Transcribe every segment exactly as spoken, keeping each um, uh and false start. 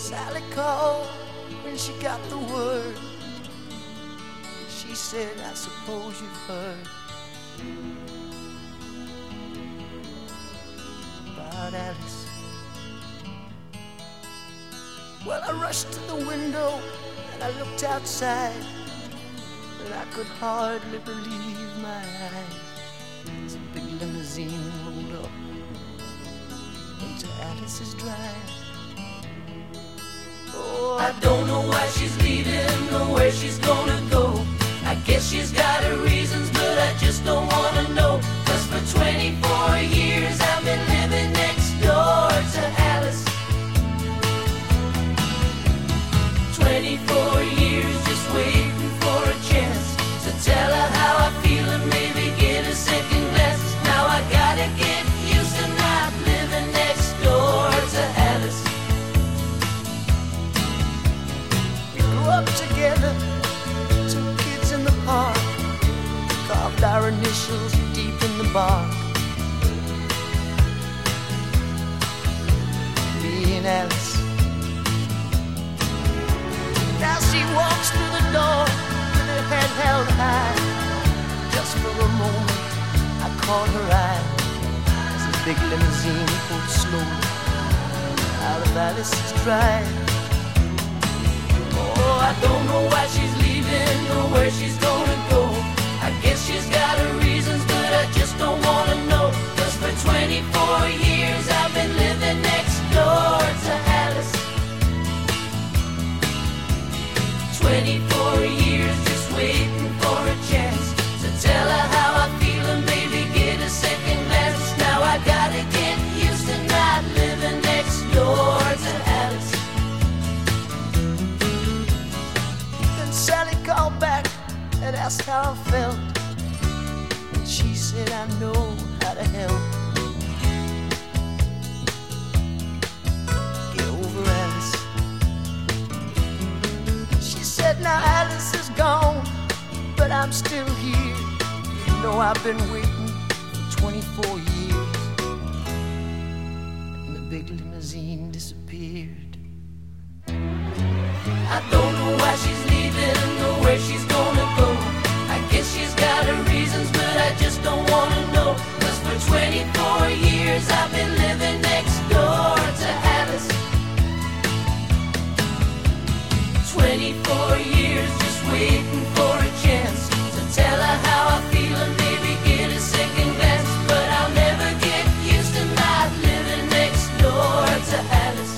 Sally called when she got the word. She said, I suppose you've heard about Alice. Well, I rushed to the window and I looked outside, but I could hardly believe my eyes as a big limousine rolled up into Alice's drive. Oh, I don't know why she's leaving or where she's gonna go. I guess she's got her reasons, but I just don't wanna know. Cause for twenty-four years I've been living next door to Alice. twenty-four years just waiting for a chance to tell her how I feel and maybe get a second glance. Now I gotta get used to not living next door to Alice. We grew up together, two kids in the park, carved our initials deep in the bark. Me and Alice. Now she walks through the door with her head held high. Just for a moment I caught her eye as a big limousine pulled slowly out of Alice's drive. Oh, I don't know why she's leaving or where she's gonna go. I guess she's got her reasons, but I just don't wanna know. Cause for twenty-four years I've been living next door to Alice. twenty-four years just waiting for a chance to tell her how I feel and maybe get a second glance. Now I gotta get used to not living next door to Alice. Then Sally called back and asked how I felt, and she said, I know how to help. Get over Alice. She said, now Alice is gone, but I'm still here. You know I've been waiting for twenty-four years. And the big limousine disappeared. I don't know why she's leaving or where she's gonna go. I guess she's got her reasons, but I just don't wanna know. Cause for twenty-four years I've been living next door to Alice. twenty-four years just waiting for a chance to tell her how I feel and maybe get a second glance. But I'll never get used to not living next door to Alice.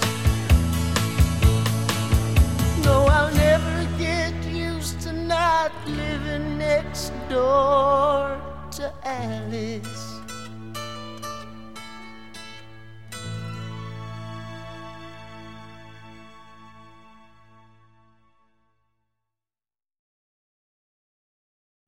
No, I'll never get used to not living next door to Alice.